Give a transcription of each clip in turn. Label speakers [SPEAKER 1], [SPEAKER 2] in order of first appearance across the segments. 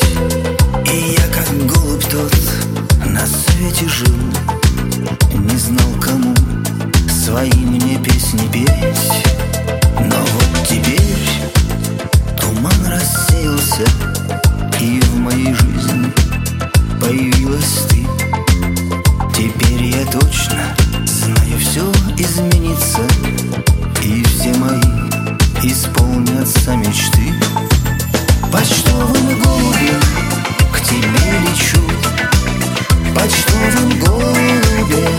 [SPEAKER 1] И я, как голубь тот, на свете жил, не знал, кому свои мне песни петь. Но вот теперь туман рассеялся, и в моей жизни появилась ты. Теперь я точно знаю, все изменится, и все мои исполнятся мечты. Почтовым голубем к тебе лечу, почтовым голубем.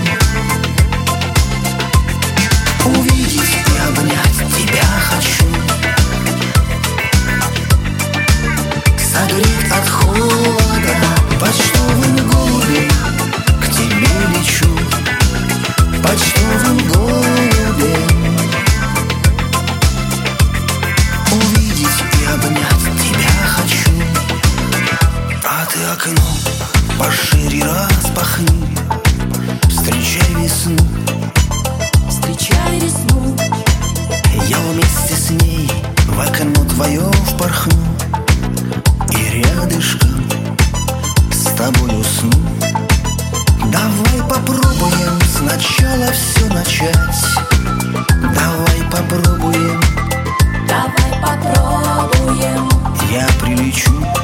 [SPEAKER 1] Увидеть и обнять тебя хочу, согреть от холода. Почтовым голубем к тебе лечу, почтовым голубем. Увидеть и обнять тебя хочу. А ты окно пошире распахни, встречай весну,
[SPEAKER 2] встречай весну.
[SPEAKER 1] я вместе с ней в окно твое впорхну, и рядышком с тобой усну. Давай попробуем сначала все начать. Давай попробуем,
[SPEAKER 2] Давай попробуем.
[SPEAKER 1] я прилечу